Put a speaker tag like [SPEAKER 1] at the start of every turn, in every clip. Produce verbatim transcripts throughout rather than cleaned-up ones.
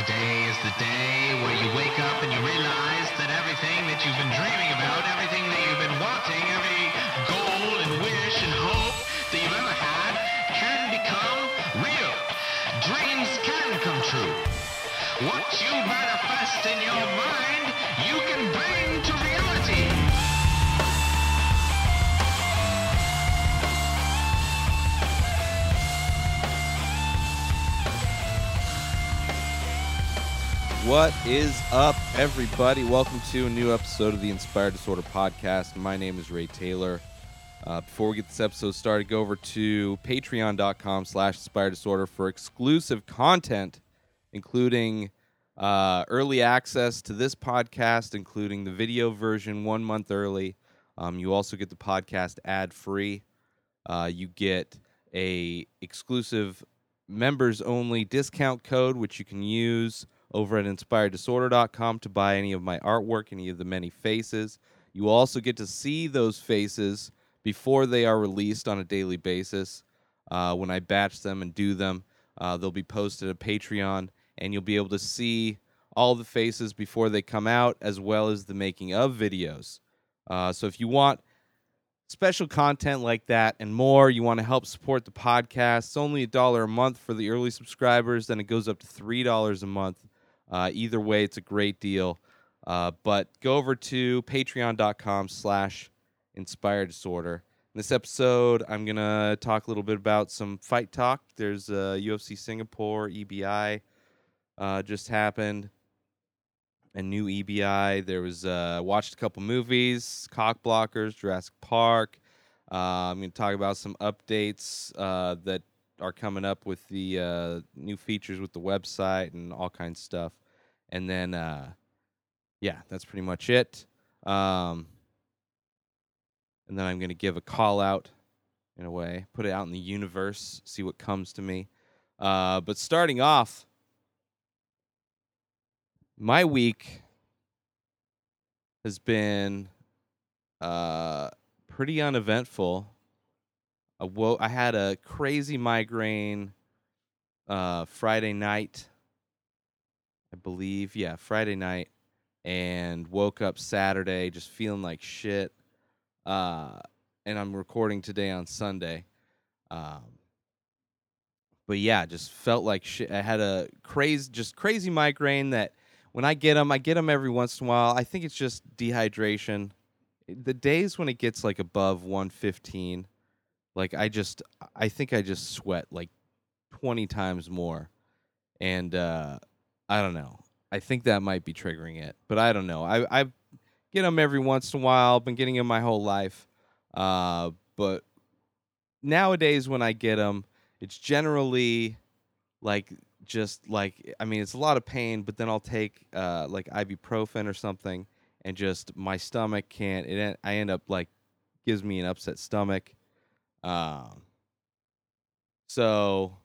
[SPEAKER 1] Today is the day where you wake up and you realize that everything that you've been dreaming about, everything that you've been wanting, every goal and wish and hope that you've ever had can become real. Dreams can come true. What you manifest in your mind, you can bring to reality.
[SPEAKER 2] What is up, everybody? Welcome to a new episode of the Inspired Disorder Podcast. My name is Ray Taylor. Uh, before we get this episode started, go over to patreon.com slash inspired disorder for exclusive content, including uh, early access to this podcast, including the video version one month early. Um, you also get the podcast ad-free. Uh, you get a exclusive members-only discount code, which you can use over at inspired disorder dot com to buy any of my artwork, any of the many faces. You also get to see those faces before they are released on a daily basis. Uh, when I batch them and do them, uh, they'll be posted at Patreon, and you'll be able to see all the faces before they come out, as well as the making of videos. Uh, so if you want special content like that and more, you want to help support the podcast, it's only a dollar a month for the early subscribers, then it goes up to three dollars a month. Uh, either way, it's a great deal. Uh, but go over to patreon.com slash inspired disorder. In this episode, I'm going to talk a little bit about some fight talk. There's uh, U F C Singapore, E B I uh, just happened. A new E B I. There was, uh, watched a couple movies, Cock Blockers, Jurassic Park. Uh, I'm going to talk about some updates uh, that are coming up with the uh, new features with the website and all kinds of stuff. And then, uh, yeah, that's pretty much it. Um, and then I'm going to give a call out in a way, put it out in the universe, see what comes to me. Uh, but starting off, my week has been uh, pretty uneventful. I, wo- I had a crazy migraine uh, Friday night, I believe. Yeah, Friday night. And woke up Saturday just feeling like shit. Uh, and I'm recording today on Sunday. Um, but yeah, just felt like shit. I had a crazy, just crazy migraine that when I get them, I get them every once in a while. I think it's just dehydration. The days when it gets like above one fifteen, like I just, I think I just sweat like twenty times more. And uh, I don't know. I think that might be triggering it, but I don't know. I I get them every once in a while. I've been getting them my whole life. Uh, but nowadays when I get them, it's generally like just like, I mean, it's a lot of pain, but then I'll take uh, like ibuprofen or something, and just my stomach can't, it, I end up like, gives me an upset stomach. Um, so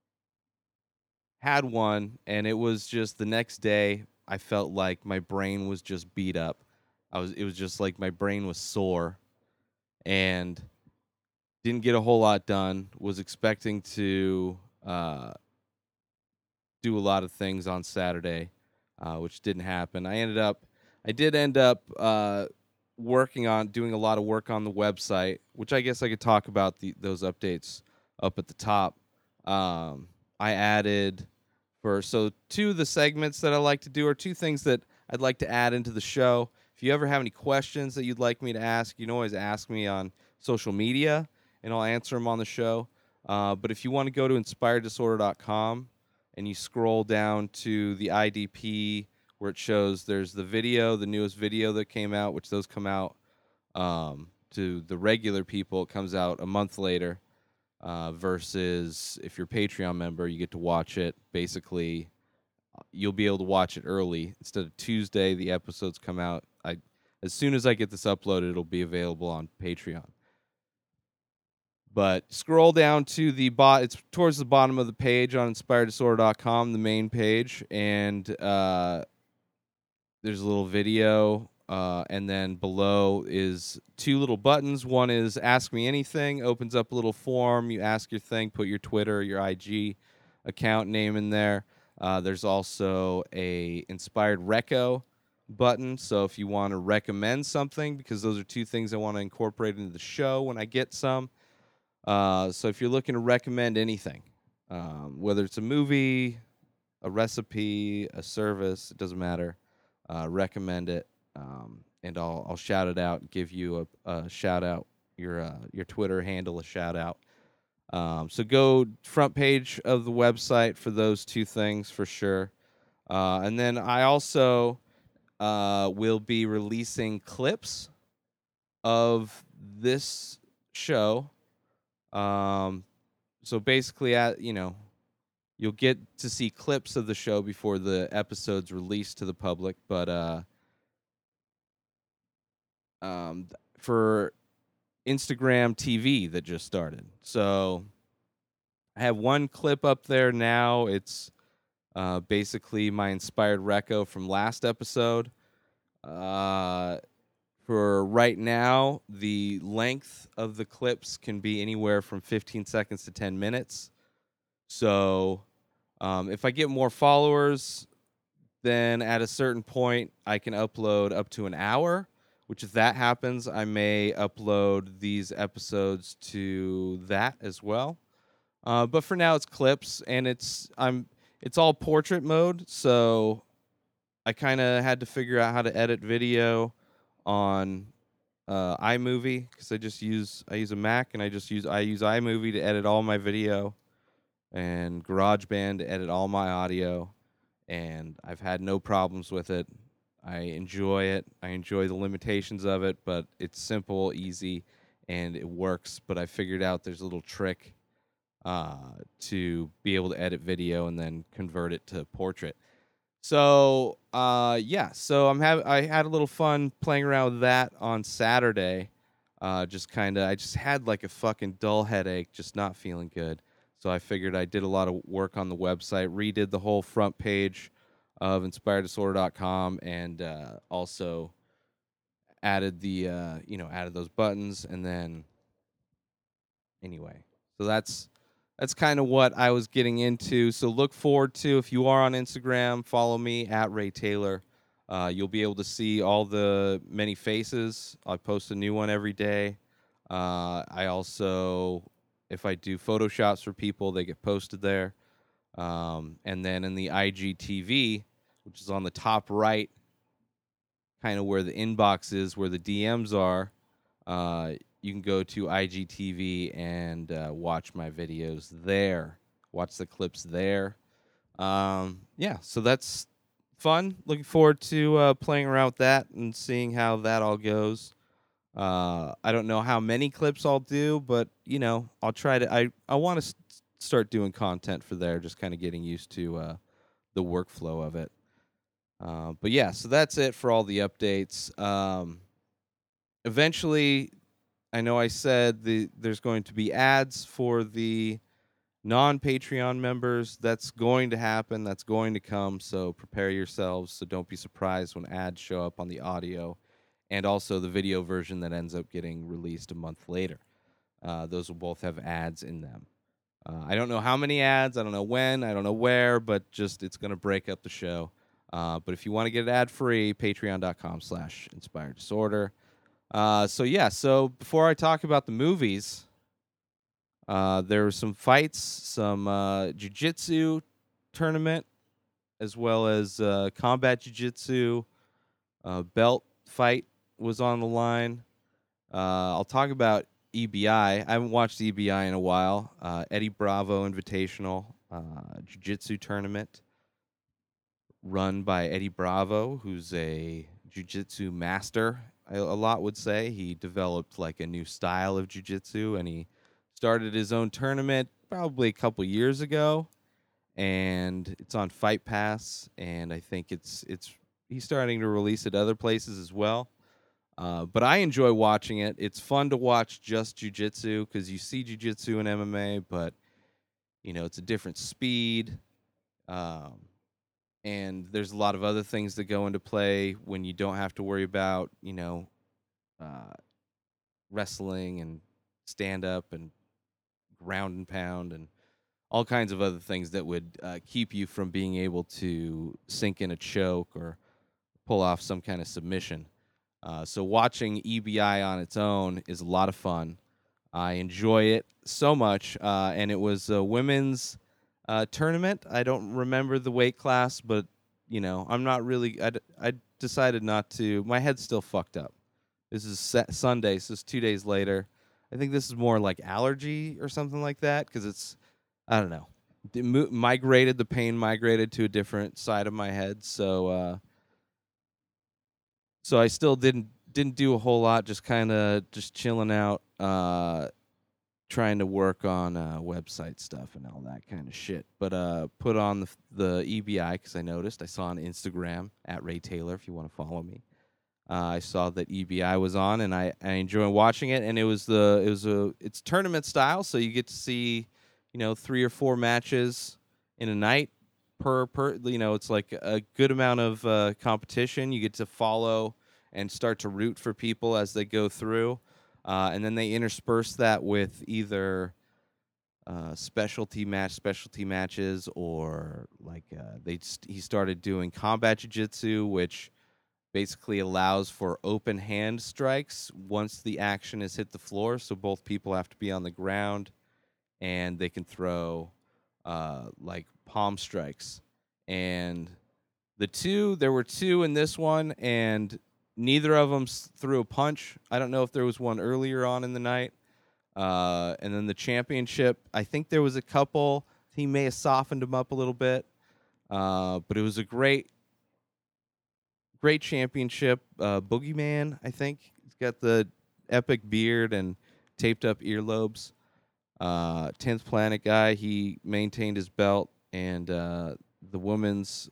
[SPEAKER 2] had one, and it was just the next day, I felt like my brain was just beat up. I was, it was just like my brain was sore, and didn't get a whole lot done. Was expecting to uh, do a lot of things on Saturday, uh, which didn't happen. I ended up, I did end up uh, working on, doing a lot of work on the website, which I guess I could talk about the, those updates up at the top. Um, I added for, so two of the segments that I like to do are two things that I'd like to add into the show. If you ever have any questions that you'd like me to ask, you can always ask me on social media, and I'll answer them on the show. Uh, but if you want to go to inspired disorder dot com and you scroll down to the I D P where it shows there's the video, the newest video that came out, which those come out um, to the regular people. It comes out a month later uh, versus if you're a Patreon member, you get to watch it. Basically, you'll be able to watch it early. Instead of Tuesday, the episodes come out. I, as soon as I get this uploaded, it'll be available on Patreon. But scroll down to the bot. It's towards the bottom of the page on inspired disorder dot com, the main page, and uh, there's a little video, uh, and then below is two little buttons. One is Ask Me Anything, opens up a little form. You ask your thing, put your Twitter, your I G account name in there. Uh, there's also a inspired reco button. So if you want to recommend something, because those are two things I want to incorporate into the show when I get some. Uh, so if you're looking to recommend anything, um, whether it's a movie, a recipe, a service, it doesn't matter. Uh, recommend it, um, and I'll I'll shout it out, give you a, a shout out, your uh, your Twitter handle a shout out. Um, so go front page of the website for those two things for sure. Uh, and then I also uh, will be releasing clips of this show. Um, so basically, at you know, you'll get to see clips of the show before the episode's released to the public. But uh, um, for Instagram T V that just started, so I have one clip up there now. It's uh, basically my inspired reco from last episode. Uh, for right now, the length of the clips can be anywhere from fifteen seconds to ten minutes. So um, if I get more followers, then at a certain point, I can upload up to an hour, which if that happens, I may upload these episodes to that as well. Uh, but for now, it's clips, and it's I'm it's all portrait mode, so I kind of had to figure out how to edit video on uh, iMovie because I just use I use a Mac, and I just use I use iMovie to edit all my video, and GarageBand to edit all my audio, and I've had no problems with it. I enjoy it. I enjoy the limitations of it, but it's simple, easy, and it works. But I figured out there's a little trick uh, to be able to edit video and then convert it to portrait. So uh, yeah, so I'm have I had a little fun playing around with that on Saturday. Uh, just kind of, I just had like a fucking dull headache, just not feeling good. So I figured I did a lot of work on the website, redid the whole front page of inspired disorder dot com, and uh, also added the uh, you know added those buttons, and then anyway, so that's that's kind of what I was getting into. So look forward to, if you are on Instagram, follow me at Ray Taylor. Uh, you'll be able to see all the many faces. I post a new one every day. Uh, I also, if I do photoshops for people, they get posted there. Um, and then in the I G T V, which is on the top right, kind of where the inbox is, where the D Ms are, uh, you can go to I G T V and uh, watch my videos there. Watch the clips there. Um, yeah, so that's fun. Looking forward to uh, playing around with that and seeing how that all goes. Uh, I don't know how many clips I'll do, but you know, I'll try to. I I want to st- start doing content for there, just kind of getting used to uh, the workflow of it. Uh, but yeah, so that's it for all the updates. Um, eventually, I know I said the there's going to be ads for the non-Patreon members. That's going to happen. That's going to come. So prepare yourselves. So don't be surprised when ads show up on the audio, and also the video version that ends up getting released a month later. Uh, those will both have ads in them. Uh, I don't know how many ads. I don't know when. I don't know where. But just it's going to break up the show. Uh, but if you want to get it ad-free, patreon.com slash inspired disorder. Uh, so, yeah. So before I talk about the movies, uh, there were some fights, some uh, jiu-jitsu tournament, as well as uh, combat jiu-jitsu. Uh, belt fight was on the line. Uh, I'll talk about E B I. I haven't watched E B I in a while. Uh, Eddie Bravo Invitational uh, Jiu-Jitsu tournament run by Eddie Bravo, who's a jiu-jitsu master, I, a lot would say. He developed like a new style of jiu-jitsu, and he started his own tournament probably a couple years ago, and it's on Fight Pass, and I think it's it's he's starting to release it other places as well. Uh, but I enjoy watching it. It's fun to watch just jiu-jitsu because you see jiu-jitsu and M M A, but you know it's a different speed. Um, and there's a lot of other things that go into play when you don't have to worry about, you know, uh, wrestling and stand up and ground and pound and all kinds of other things that would uh, keep you from being able to sink in a choke or pull off some kind of submission. Uh, so watching E B I on its own is a lot of fun. I enjoy it so much, uh, and it was a women's uh, tournament. I don't remember the weight class, but you know, I'm not really. I, d- I decided not to. My head's still fucked up. This is sa- Sunday, so it's two days later. I think this is more like allergy or something like that because it's, I don't know, it mo- migrated. The pain migrated to a different side of my head, so uh, so I still didn't didn't do a whole lot. Just kind of just chilling out. Uh, trying to work on uh, website stuff and all that kind of shit. But uh, put on the, the E B I because I noticed. I saw on Instagram at Ray Taylor if you want to follow me. Uh, I saw that E B I was on, and I, I enjoy watching it. And it was the it was a it's tournament style, so you get to see, you know, three or four matches in a night per per. You know, it's like a good amount of uh, competition. You get to follow and start to root for people as they go through. Uh, and then they intersperse that with either uh, specialty match, specialty matches, or like uh, they st- he started doing combat jiu-jitsu, which basically allows for open hand strikes once the action has hit the floor. So both people have to be on the ground, and they can throw uh, like palm strikes. And the two, there were two in this one, and neither of them threw a punch. I don't know if there was one earlier on in the night. Uh, and then the championship, I think there was a couple. He may have softened him up a little bit. Uh, but it was a great, great championship. Uh, Boogeyman, I think. He's got the epic beard and taped up earlobes. Uh, tenth Planet guy, he maintained his belt. And uh, the women's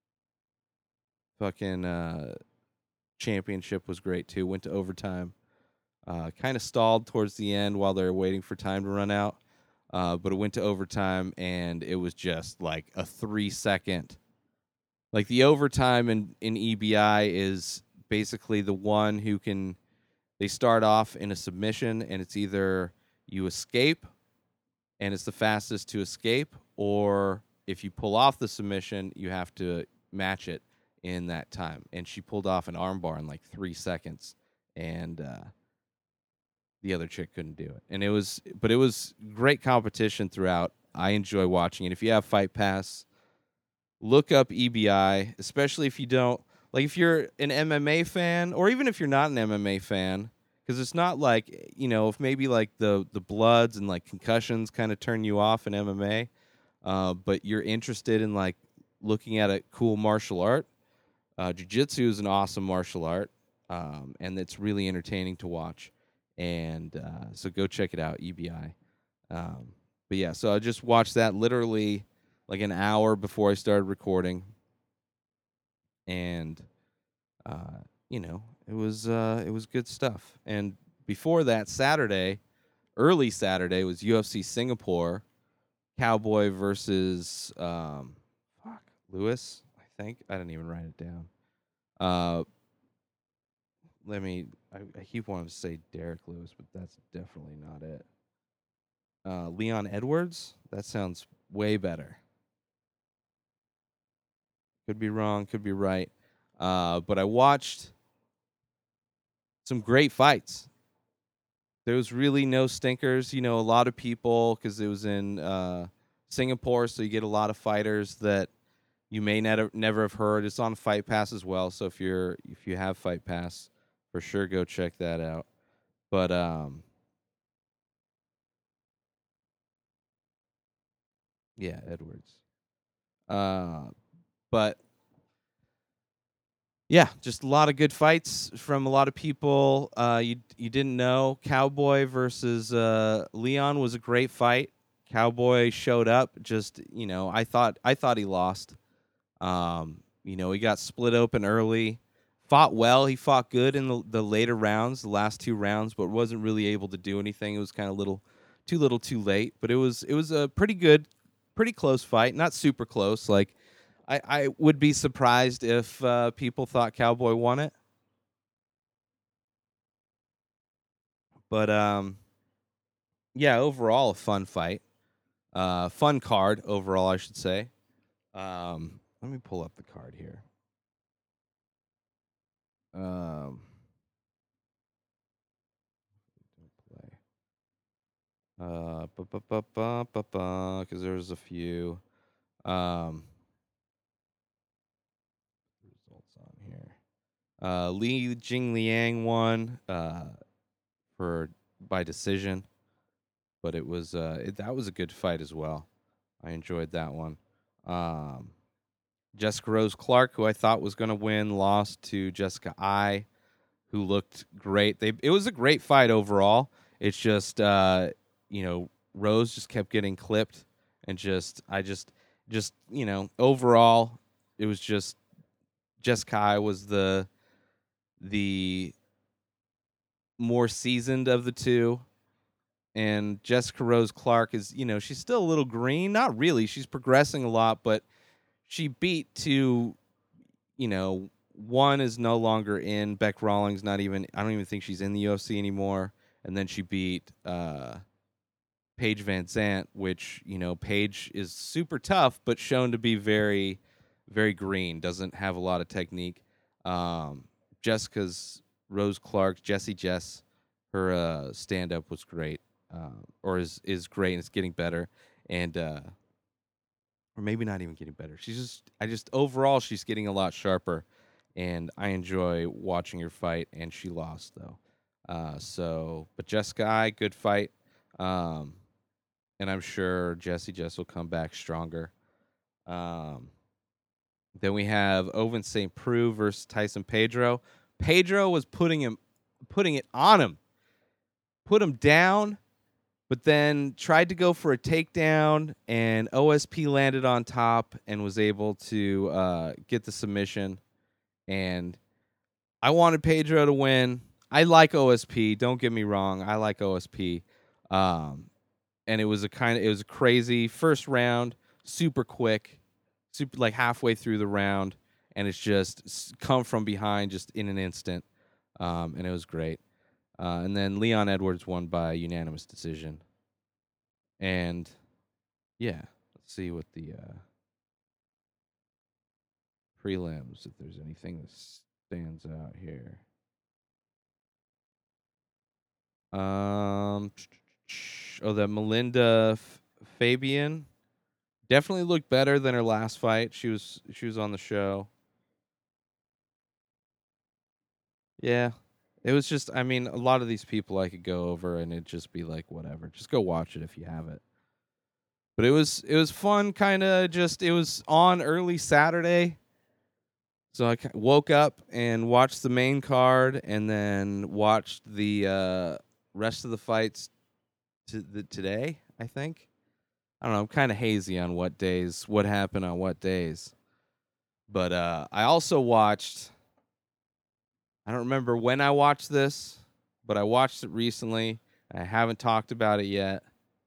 [SPEAKER 2] fucking uh, championship was great, too. Went to overtime. Uh, kind of stalled towards the end while they were waiting for time to run out. Uh, but it went to overtime, and it was just like a three-second. Like the overtime in, in E B I is basically the one who can – they start off in a submission, and it's either you escape, and it's the fastest to escape, or if you pull off the submission, you have to match it in that time. And she pulled off an armbar in like three seconds, and uh, – the other chick couldn't do it. And it was, but it was great competition throughout. I enjoy watching it. If you have Fight Pass, look up E B I, especially if you don't, like if you're an M M A fan, or even if you're not an M M A fan, because it's not like, you know, if maybe like the, the bloods and like concussions kind of turn you off in M M A, uh, but you're interested in like looking at a cool martial art, uh, jiu-jitsu is an awesome martial art, um, and it's really entertaining to watch. And uh, so go check it out, E B I. Um, but yeah, so I just watched that literally like an hour before I started recording, and uh, you know, it was uh, it was good stuff. And before that, Saturday, early Saturday, was U F C Singapore, Cowboy versus um, fuck Lewis. I think I didn't even write it down. Uh, let me. I, I keep wanting to say Derek Lewis, but that's definitely not it. Uh, Leon Edwards. That sounds way better. Could be wrong. Could be right. Uh, but I watched some great fights. There was really no stinkers. You know, a lot of people, because it was in uh, Singapore, so you get a lot of fighters that you may never never have heard. It's on Fight Pass as well. So if you're if you have Fight Pass, for sure go check that out. But um, yeah, Edwards. Uh, but yeah, just a lot of good fights from a lot of people. Uh, you you didn't know Cowboy versus uh, Leon was a great fight. Cowboy showed up. Just you know, I thought I thought he lost. Um, you know, he got split open early. Fought well. He fought good in the, the later rounds, the last two rounds, but wasn't really able to do anything. It was kind of little, too little, too late. But it was it was a pretty good, pretty close fight. Not super close. Like I, I would be surprised if uh, people thought Cowboy won it. But um, yeah, overall a fun fight. Uh, fun card overall, I should say. Um, let me pull up the card here. Um, play. Uh, because there's a few. Um, results on here. Uh, Li Jingliang won uh, for by decision, but it was uh, it, that was a good fight as well. I enjoyed that one. Um, Jessica Rose Clark, who I thought was going to win, lost to Jessica I, who looked great. They it was a great fight overall. It's just uh, you know Rose just kept getting clipped, and just I just just you know overall it was just Jessica I was the the more seasoned of the two. And Jessica Rose Clark is, you know, she's still a little green. Not really. She's progressing a lot, but she beat to, you know, one is no longer in. Beck Rawlings, not even, I don't even think she's in the U F C anymore. And then she beat uh, Paige Van Zant, which, you know, Paige is super tough, but shown to be very, very green. Doesn't have a lot of technique. Um, Jessica's Rose Clark, Jessie Jess, her uh, stand-up was great. Uh, or is is great and it's getting better, and uh, or maybe not even getting better. She's just I just overall she's getting a lot sharper, and I enjoy watching her fight. And she lost though, uh, so but Jessica I good fight, um, and I'm sure Jessie Jess will come back stronger. Um, then we have Ovince Saint Preux versus Tyson Pedro. Pedro was putting him putting it on him, put him down. But then tried to go for a takedown, and O S P landed on top and was able to uh, get the submission. And I wanted Pedro to win. I like O S P. Don't get me wrong. I like O S P. Um, and it was a kind of it was a crazy first round, super quick, super like halfway through the round, and it's just come from behind just in an instant, um, and it was great. Uh, and then Leon Edwards won by unanimous decision. And yeah, let's see what the uh, prelims, if there's anything that stands out here. Um, oh, that Melinda F- Fabian definitely looked better than her last fight. She was she was on the show. Yeah, it was just. I mean, a lot of these people I could go over and it'd just be like whatever. Just go watch it if you have it. But it was it was fun, kind of. Just it was on early Saturday. So I woke up and watched the main card, and then watched the uh, rest of the fights to the, today. I think I don't know. I'm kind of hazy on what days, what happened on what days. But uh, I also watched. I don't remember when I watched this, but I watched it recently. I haven't talked about it yet.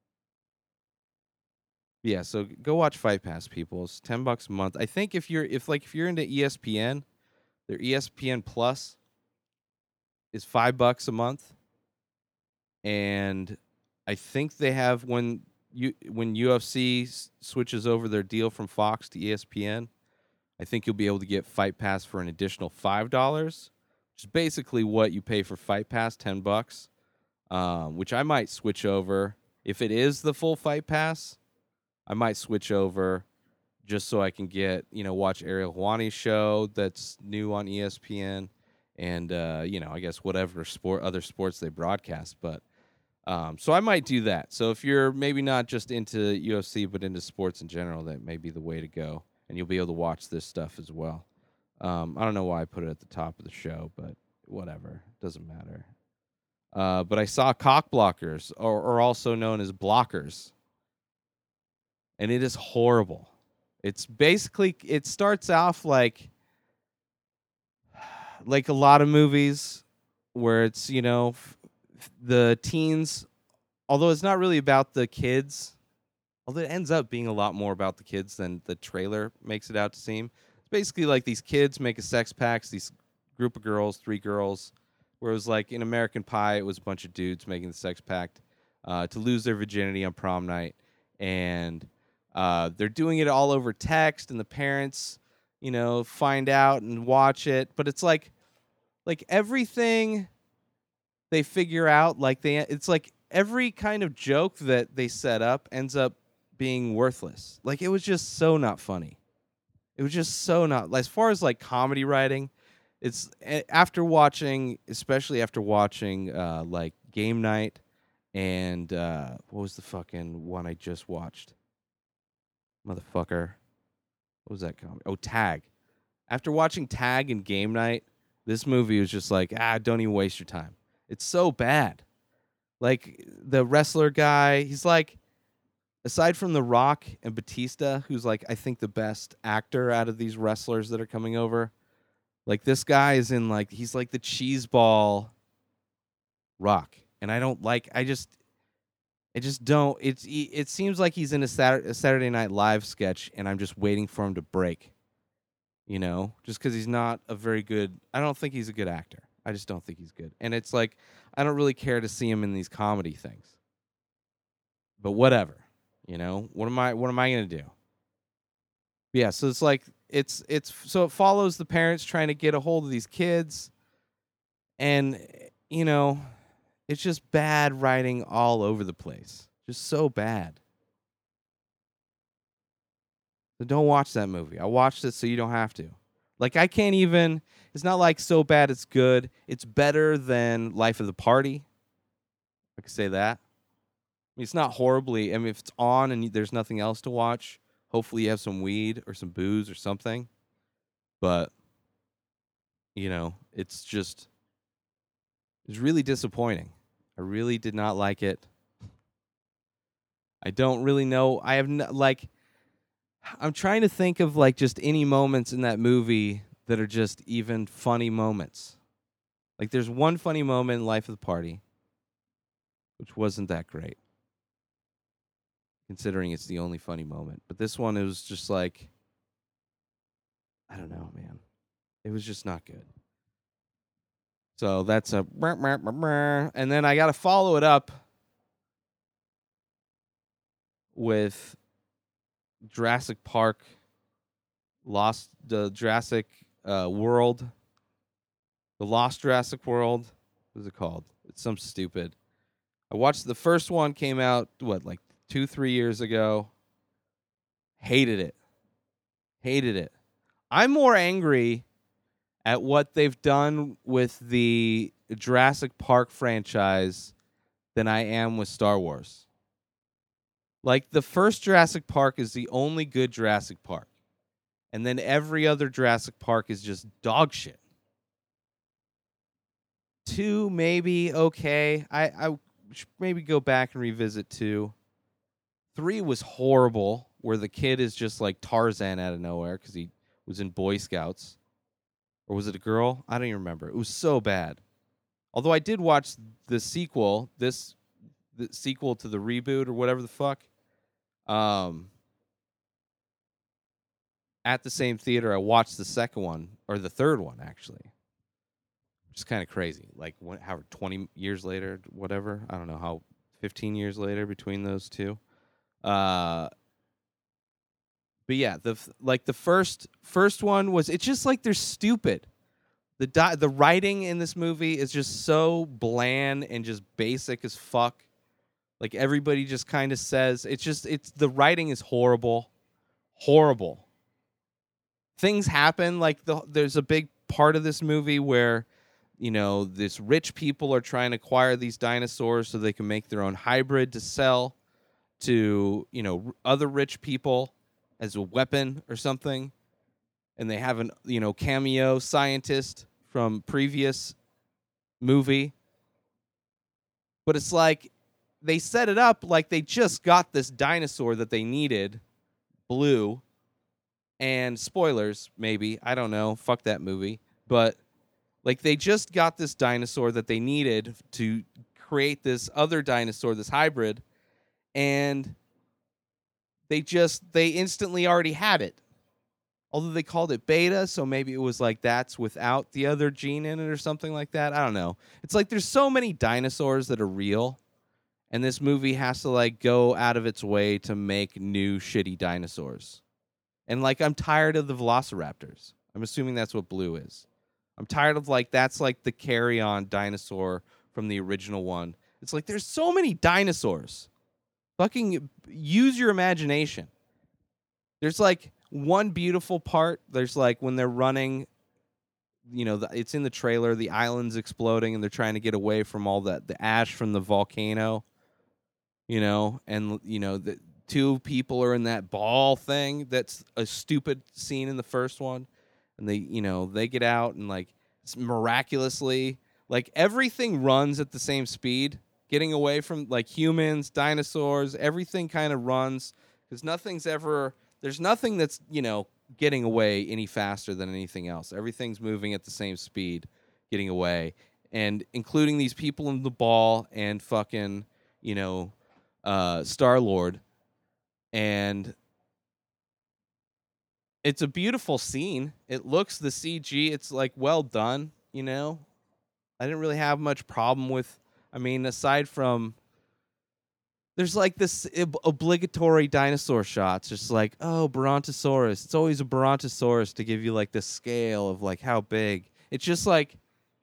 [SPEAKER 2] Yeah, so go watch Fight Pass, people. It's ten bucks a month. I think if you're if like if you're into E S P N, their E S P N Plus is five bucks a month. And I think they have when you when U F C s- switches over their deal from Fox to E S P N, I think you'll be able to get Fight Pass for an additional five dollars, which is basically what you pay for Fight Pass, ten bucks. Um, which I might switch over if it is the full Fight Pass. I might switch over just so I can get you know watch Ariel Hawani's show that's new on E S P N, and uh, you know I guess whatever sport other sports they broadcast, but. Um, so I might do that. So if you're maybe not just into U F C but into sports in general, that may be the way to go, and you'll be able to watch this stuff as well. Um, I don't know why I put it at the top of the show, but whatever, doesn't matter. Uh, but I saw Cock Blockers, or, or also known as Blockers, and it is horrible. It's basically it starts off like like a lot of movies where it's you know f- the teens, although it's not really about the kids, although it ends up being a lot more about the kids than the trailer makes it out to seem. It's basically like these kids make a sex pact, these group of girls, three girls, where it was like in American Pie, it was a bunch of dudes making the sex pact uh, to lose their virginity on prom night. and uh, they're doing it all over text, and the parents, you know, find out and watch it. But it's like, like everything they figure out, like they, it's like every kind of joke that they set up ends up being worthless. Like it was just so not funny. It was just so not, as far as like comedy writing, it's after watching, especially after watching uh, like Game Night and uh, what was the fucking one I just watched? Motherfucker. What was that comedy? Oh, Tag. After watching Tag and Game Night, this movie was just like, ah, don't even waste your time. It's so bad. Like the wrestler guy, he's like, aside from The Rock and Batista, who's like, I think the best actor out of these wrestlers that are coming over, like this guy is in like, he's like the cheeseball Rock. And I don't like, I just, I just don't, it's, it seems like he's in a Saturday, a Saturday Night Live sketch and I'm just waiting for him to break, you know, just because he's not a very good, I don't think he's a good actor. I just don't think he's good. And it's like, I don't really care to see him in these comedy things. But whatever. You know, what am I what am I going to do? Yeah, so it's like it's it's so it follows the parents trying to get a hold of these kids, and you know, it's just bad writing all over the place. Just so bad. So don't watch that movie. I watched it so you don't have to. Like I can't even, it's not like so bad it's good. It's better than Life of the Party. I could say that. I mean, it's not horribly. I mean, if it's on and there's nothing else to watch, hopefully you have some weed or some booze or something. But, you know, it's just, it's really disappointing. I really did not like it. I don't really know. I have, no, like, I'm trying to think of, like, just any moments in that movie that are just even funny moments. Like, there's one funny moment in Life of the Party, which wasn't that great, considering it's the only funny moment. But this one, it was just like, I don't know, man. It was just not good. So that's a, and then I got to follow it up with Jurassic Park, Lost, the Jurassic uh, World, the Lost Jurassic World. What is it called? It's some stupid. I watched the first one, came out, what, like two, three years ago. Hated it. Hated it. I'm more angry at what they've done with the Jurassic Park franchise than I am with Star Wars. Like, the first Jurassic Park is the only good Jurassic Park. And then every other Jurassic Park is just dog shit. Two, maybe, okay. I, I should maybe go back and revisit two. Three was horrible, where the kid is just like Tarzan out of nowhere because he was in Boy Scouts. Or was it a girl? I don't even remember. It was so bad. Although I did watch the sequel, this the sequel to the reboot or whatever the fuck, um, at the same theater. I watched the second one, or the third one, actually. Which is kind of crazy. Like, what, how, twenty years later, whatever. I don't know how, fifteen years later between those two. Uh, but yeah, the like the first first one was, it's just like they're stupid. The di- the writing in this movie is just so bland and just basic as fuck. Like, everybody just kind of says, it's just, it's, the writing is horrible. Horrible. Things happen, like, the, there's a big part of this movie where, you know, this rich people are trying to acquire these dinosaurs so they can make their own hybrid to sell to, you know, other rich people as a weapon or something. And they have an, you know, cameo scientist from previous movie. But it's like, they set it up like they just got this dinosaur that they needed, blue, and spoilers, maybe, I don't know, fuck that movie, but like they just got this dinosaur that they needed to create this other dinosaur, this hybrid, and they just, they instantly already had it. Although they called it beta, so maybe it was like that's without the other gene in it or something like that. I don't know. It's like there's so many dinosaurs that are real, And this movie has to like go out of its way to make new shitty dinosaurs. And like I'm tired of the velociraptors. I'm assuming that's what Blue is. I'm tired of like that's like the carry-on dinosaur from the original one. It's like there's so many dinosaurs. Fucking use your imagination. There's like one beautiful part. There's like when they're running, you know, the, it's in the trailer, the island's exploding and they're trying to get away from all that the ash from the volcano. You know, and you know, the two people are in that ball thing. That's a stupid scene in the first one. And they, you know, they get out and like miraculously, like everything runs at the same speed, getting away from like humans, dinosaurs, everything kind of runs because nothing's ever, there's nothing that's, you know, getting away any faster than anything else. Everything's moving at the same speed, getting away. And including these people in the ball and fucking, you know, uh, Star-Lord. And it's a beautiful scene. It looks, the C G, it's like well done, you know. I didn't really have much problem with, I mean, aside from, there's like this ob- obligatory dinosaur shots, just like, oh, Brontosaurus. It's always a Brontosaurus to give you like the scale of like how big. It's just like,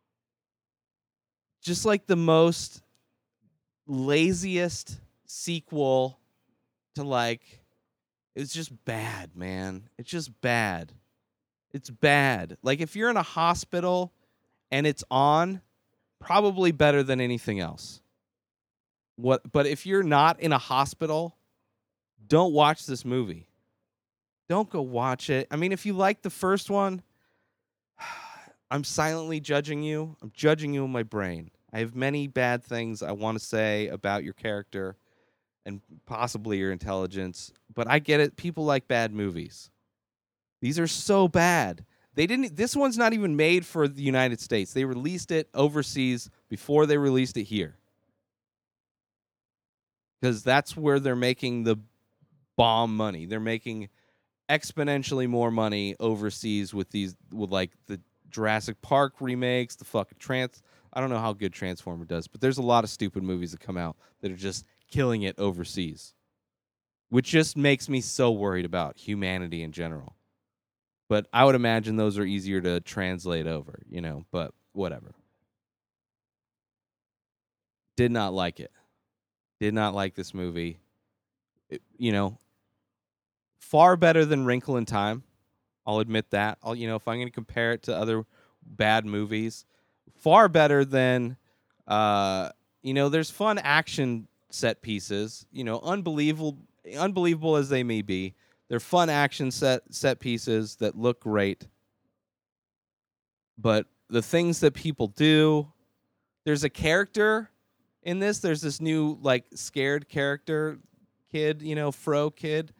[SPEAKER 2] just like the most laziest sequel to like, it's just bad, man. It's just bad. It's bad. Like if you're in a hospital and it's on, probably better than anything else. What? But if you're not in a hospital, don't watch this movie. Don't go watch it. I mean, if you like the first one, I'm silently judging you. I'm judging you in my brain. I have many bad things I want to say about your character and possibly your intelligence, but I get it. People like bad movies. These are so bad. They didn't. This one's not even made for the United States. They released it overseas before they released it here, because that's where they're making the bomb money. They're making exponentially more money overseas with these, with like the Jurassic Park remakes, the fucking trans. I don't know how good Transformer does, but there's a lot of stupid movies that come out that are just killing it overseas, which just makes me so worried about humanity in general. But I would imagine those are easier to translate over, you know, but whatever. Did not like it. Did not like this movie. It, you know, far better than Wrinkle in Time. I'll admit that. I'll, you know, if I'm going to compare it to other bad movies, far better than, uh, you know, there's fun action set pieces, you know, unbelievable, unbelievable as they may be. They're fun action set set pieces that look great. But the things that people do, there's a character in this. There's this new like scared character kid, you know, Fro kid.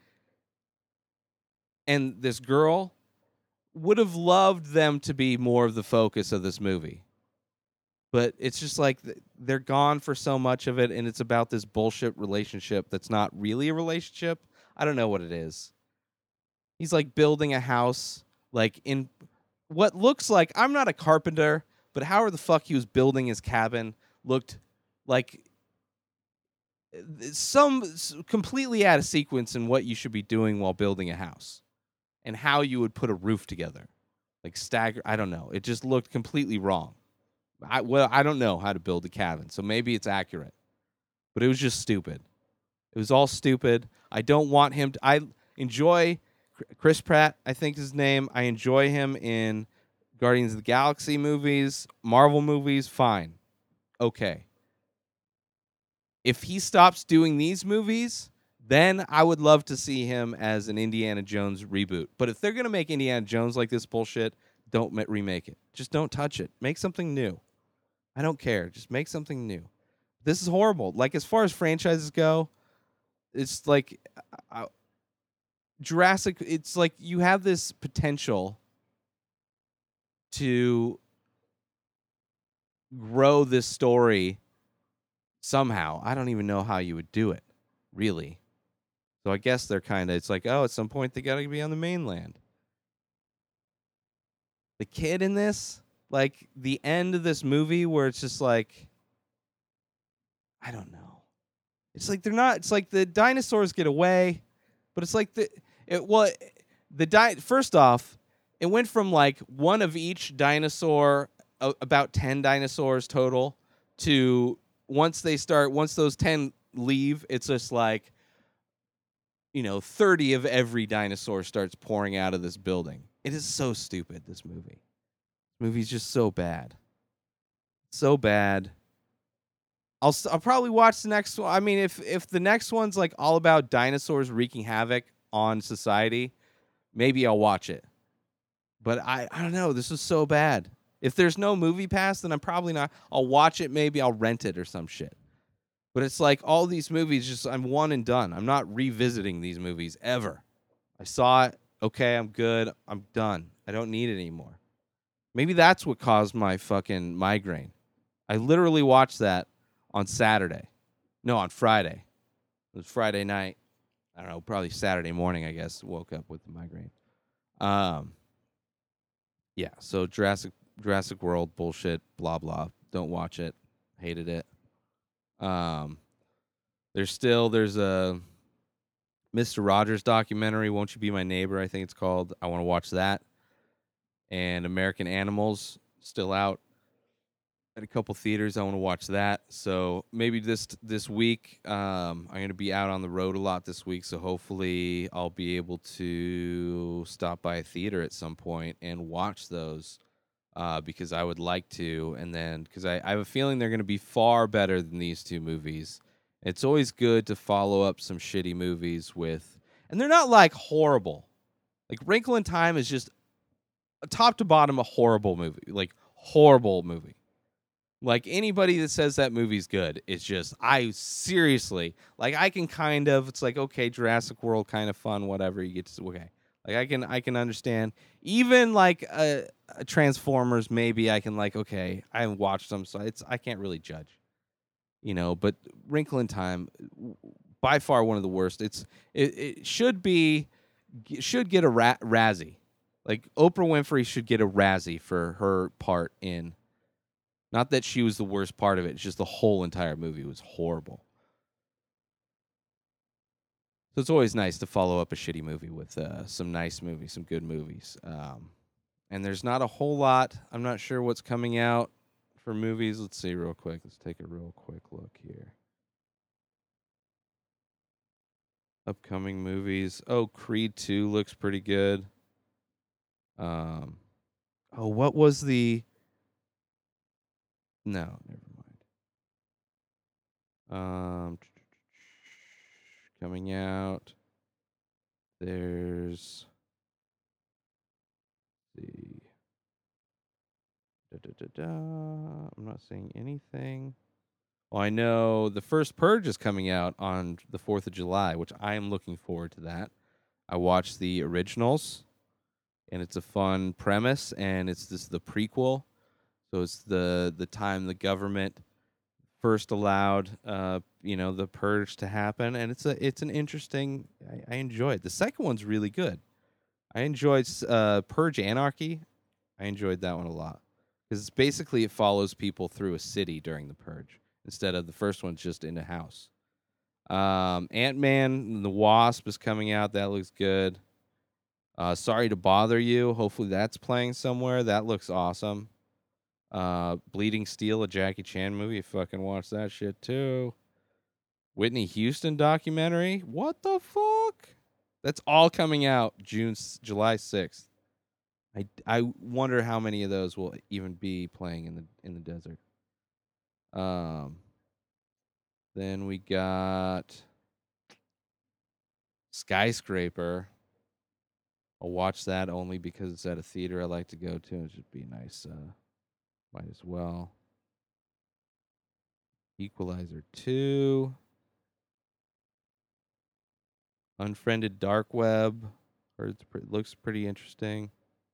[SPEAKER 2] And this girl, would have loved them to be more of the focus of this movie. But it's just like they're gone for so much of it, and it's about this bullshit relationship that's not really a relationship. I don't know what it is. He's like building a house, like in what looks like, I'm not a carpenter, but however the fuck he was building his cabin looked like some completely out of sequence in what you should be doing while building a house and how you would put a roof together. Like stagger, I don't know. It just looked completely wrong. I, well, I don't know how to build a cabin, so maybe it's accurate. But it was just stupid. It was all stupid. I don't want him to... I enjoy Chris Pratt, I think is his name. I enjoy him in Guardians of the Galaxy movies, Marvel movies, fine. Okay. If he stops doing these movies, then I would love to see him as an Indiana Jones reboot. But if they're going to make Indiana Jones like this bullshit, don't ma- remake it. Just don't touch it. Make something new. I don't care. Just make something new. This is horrible. Like, as far as franchises go, it's like uh, Jurassic, it's like you have this potential to grow this story somehow. I don't even know how you would do it, really. So I guess they're kind of, it's like, oh, at some point they got to be on the mainland. The kid in this, like the end of this movie where it's just like, I don't know. It's like they're not. It's like the dinosaurs get away, but it's like the it well the di- first off, it went from like one of each dinosaur, uh, about ten dinosaurs total, to once they start once those ten leave, it's just like, you know, thirty of every dinosaur starts pouring out of this building. It is so stupid, this movie. This movie's just so bad. So bad. I'll I'll probably watch the next one. I mean, if if the next one's like all about dinosaurs wreaking havoc on society, maybe I'll watch it. But I, I don't know. This is so bad. If there's no movie pass, then I'm probably not. I'll watch it. Maybe I'll rent it or some shit. But it's like all these movies, just I'm one and done. I'm not revisiting these movies ever. I saw it. Okay, I'm good. I'm done. I don't need it anymore. Maybe that's what caused my fucking migraine. I literally watched that on Saturday. No, on Friday. It was Friday night. I don't know, probably Saturday morning, I guess. Woke up with the migraine. Um, yeah, so Jurassic Jurassic World bullshit, blah blah. Don't watch it. Hated it. Um, there's still there's a Mister Rogers documentary, Won't You Be My Neighbor, I think it's called. I want to watch that. And American Animals, still out at a couple theaters. I want to watch that. So maybe this this week, um, I'm going to be out on the road a lot this week, so hopefully I'll be able to stop by a theater at some point and watch those, uh, because I would like to. And then, because I, I have a feeling they're going to be far better than these two movies. It's always good to follow up some shitty movies with, and they're not like horrible. Like Wrinkle in Time is just top to bottom a horrible movie, like horrible movie. Like anybody that says that movie's good, it's just, I seriously, like I can kind of, it's like, okay, Jurassic World, kind of fun, whatever, you get to, okay. Like I can, I can understand. Even like a, a Transformers, maybe I can like, okay, I haven't watched them, so it's, I can't really judge, you know. But Wrinkle in Time, by far one of the worst. It's, it, it should be, should get a ra- Razzie. Like Oprah Winfrey should get a Razzie for her part in. Not that she was the worst part of it. It's just the whole entire movie was horrible. So it's always nice to follow up a shitty movie with uh, some nice movies, some good movies. Um, and there's not a whole lot. I'm not sure what's coming out for movies. Let's see real quick. Let's take a real quick look here. Upcoming movies. Oh, Creed two looks pretty good. Um, oh, what was the... No, never mind. Um, coming out. There's the da, da, da, da. I'm not saying anything. Well, I know the first Purge is coming out on the fourth of July, which I am looking forward to that. I watched the originals, and it's a fun premise, and it's this the prequel. So it's the the time the government first allowed, uh, you know, the purge to happen, and it's a it's an interesting. I, I enjoy it. The second one's really good. I enjoyed uh, Purge Anarchy. I enjoyed that one a lot because it's basically it follows people through a city during the purge instead of the first one's just in a house. Um, Ant-Man and the Wasp is coming out. That looks good. Uh, Sorry to Bother You. Hopefully that's playing somewhere. That looks awesome. Uh, Bleeding Steel, a Jackie Chan movie. Fucking watch that shit too. Whitney Houston documentary. What the fuck? That's all coming out June, July sixth. I, I wonder how many of those will even be playing in the in the desert. Um. Then we got Skyscraper. I'll watch that only because it's at a theater I like to go to. It should be nice. Uh, might as well. Equalizer two. Unfriended Dark Web. Or it pre- looks pretty interesting.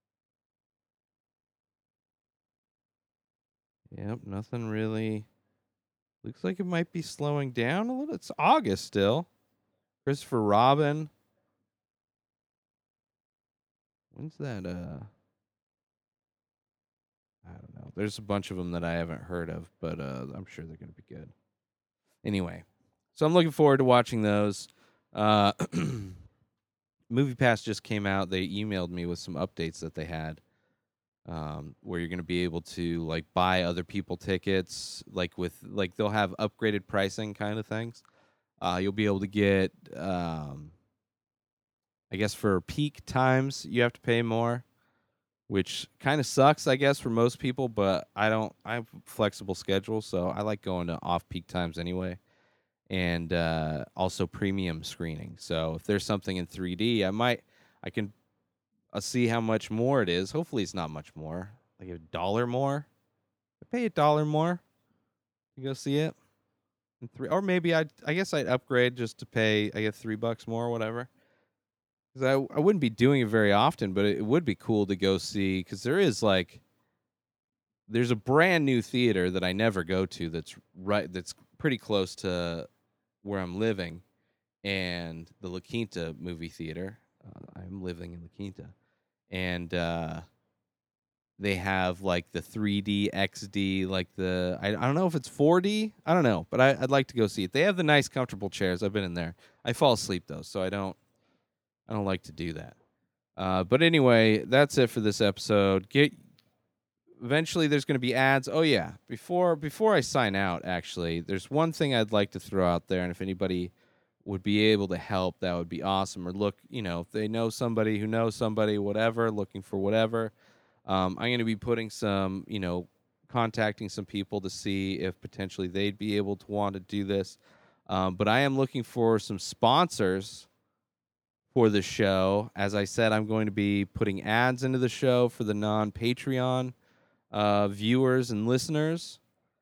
[SPEAKER 2] Yep, nothing really. Looks like it might be slowing down a little. It's August still. Christopher Robin. When's that? Uh, I don't know. There's a bunch of them that I haven't heard of, but uh, I'm sure they're going to be good. Anyway, So I'm looking forward to watching those. Uh, MoviePass just came out. They emailed me with some updates that they had, um, where you're going to be able to like buy other people tickets, like with like they'll have upgraded pricing kind of things. Uh, you'll be able to get, um, I guess for peak times you have to pay more, which kind of sucks, I guess, for most people. But I don't. I have a flexible schedule, so I like going to off peak times anyway. And uh, also premium screening. So if there's something in three D, I might, I can uh, see how much more it is. Hopefully, it's not much more, like a dollar more. I pay a dollar more to go see it. In three, or maybe I, I guess I'd upgrade just to pay. I get three bucks more, or whatever. Because I, I wouldn't be doing it very often, but it, it would be cool to go see. Because there is like, there's a brand new theater that I never go to. That's right. That's pretty close to where I'm living, and the La Quinta movie theater. Uh, I'm living in La Quinta, and uh, they have like the three D, X D, like the I, I don't know if it's four D. I don't know, but I, I'd like to go see it. They have the nice, comfortable chairs. I've been in there. I fall asleep though, so I don't. I don't like to do that. Uh, but anyway, that's it for this episode. Get. Eventually, there's going to be ads. Oh yeah, before before I sign out, actually, there's one thing I'd like to throw out there, and if anybody would be able to help, that would be awesome. Or look, you know, if they know somebody who knows somebody, whatever, looking for whatever, um, I'm going to be putting some, you know, contacting some people to see if potentially they'd be able to want to do this. Um, but I am looking for some sponsors for the show. As I said, I'm going to be putting ads into the show for the non-Patreon Uh, viewers and listeners,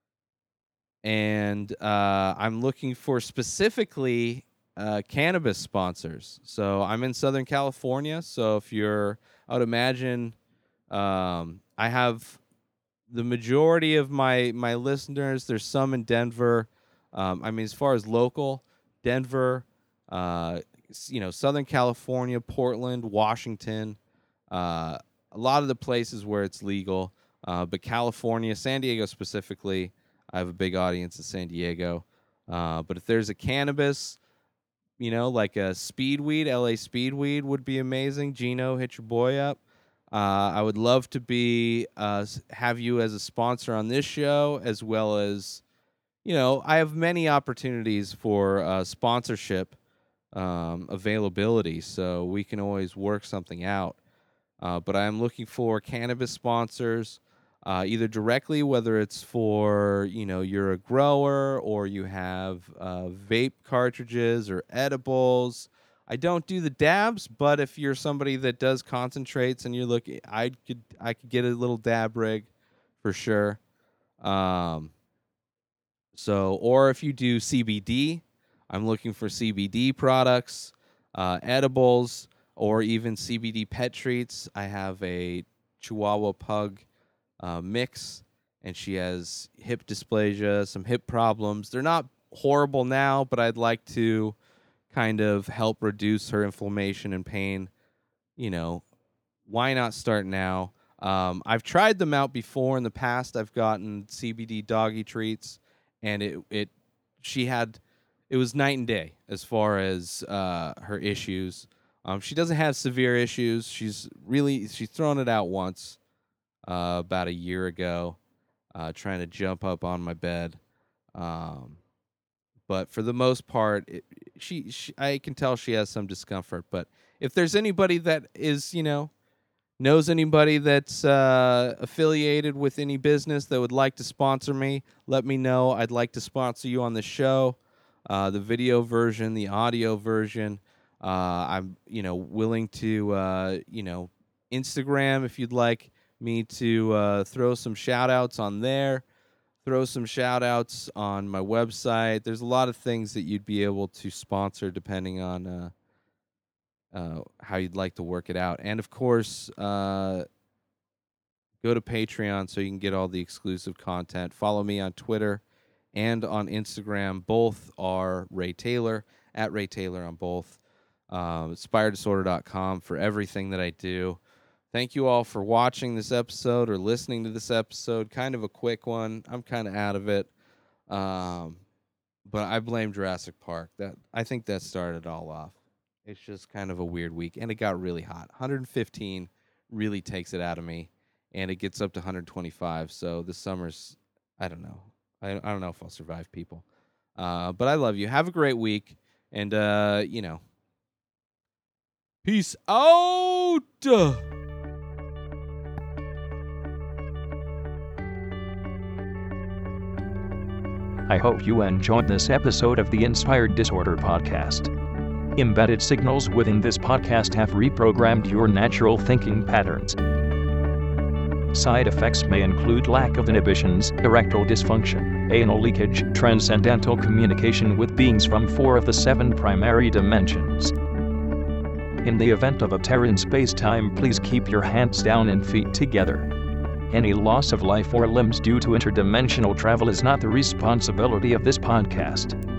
[SPEAKER 2] and uh, I'm looking for specifically uh, cannabis sponsors. So I'm in Southern California. So if you're, I would imagine, um, I have the majority of my my listeners. There's some in Denver. Um, I mean, as far as local, Denver, uh, you know, Southern California, Portland, Washington, uh, a lot of the places where it's legal. Uh, but California, San Diego specifically, I have a big audience in San Diego. Uh, but if there's a cannabis, you know, like a Speedweed, L A Speedweed would be amazing. Gino, hit your boy up. Uh, I would love to be uh, have you as a sponsor on this show, as well as, you know, I have many opportunities for uh, sponsorship um, availability, so we can always work something out. Uh, but I am looking for cannabis sponsors. Uh, either directly, whether it's for, you know, you're a grower or you have uh, vape cartridges or edibles. I don't do the dabs, but if you're somebody that does concentrates and you're looking, I could I could get a little dab rig for sure. Um, so, or if you do C B D, I'm looking for C B D products, uh, edibles, or even C B D pet treats. I have a Chihuahua pug Uh, mix, and she has hip dysplasia, some hip problems. They're not horrible now, but I'd like to kind of help reduce her inflammation and pain. You know, why not start now? Um, I've tried them out before in the past. I've gotten C B D doggy treats, and it it she had it was night and day as far as uh, her issues. Um, she doesn't have severe issues. She's really she's thrown it out once. Uh, about a year ago, uh, trying to jump up on my bed. Um, but for the most part, it, she, she, I can tell she has some discomfort. But if there's anybody that is, you know, knows anybody that's uh, affiliated with any business that would like to sponsor me, let me know. I'd like to sponsor you on the show, uh, the video version, the audio version. Uh, I'm, you know, willing to, uh, you know, Instagram if you'd like me to uh, throw some shout outs on there, throw some shout outs on my website. There's a lot of things that you'd be able to sponsor depending on uh, uh, how you'd like to work it out. And of course, uh, go to Patreon so you can get all the exclusive content. Follow me on Twitter and on Instagram. Both are Ray Taylor, at Ray Taylor on both. Um, Inspired Disorder dot com for everything that I do. Thank you all for watching this episode or listening to this episode. Kind of a quick one. I'm kind of out of it. Um, but I blame Jurassic Park. That I think that started it all off. It's just kind of a weird week, and it got really hot. one hundred fifteen really takes it out of me, and it gets up to one hundred twenty-five. So this summer's, I don't know. I, I don't know if I'll survive, people. Uh, but I love you. Have a great week, and, uh, you know, peace out!
[SPEAKER 3] I hope you enjoyed this episode of the Inspired Disorder Podcast. Embedded signals within this podcast have reprogrammed your natural thinking patterns. Side effects may include lack of inhibitions, erectile dysfunction, anal leakage, transcendental communication with beings from four of the seven primary dimensions. In the event of a tear in space-time, please keep your hands down and feet together. Any loss of life or limbs due to interdimensional travel is not the responsibility of this podcast.